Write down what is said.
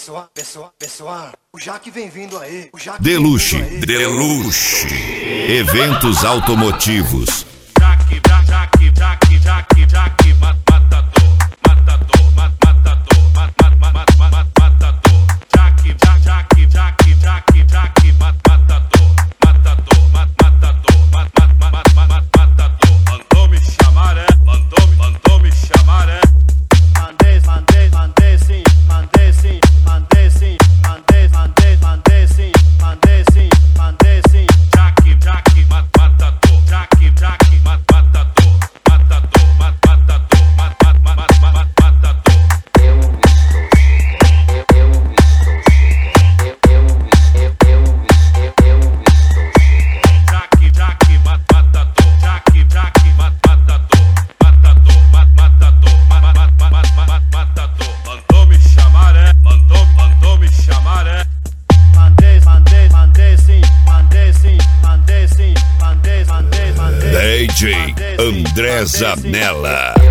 Pessoal, o Jaque vem vindo aí. Deluxe, eventos automotivos. Jaque, matador. Mandou me chamar, é? Mandou me chamar, é? Mandei sim. Jaque, matador. Mandou me chamar, é? Mandou me chamar, é? DJ André Zanella.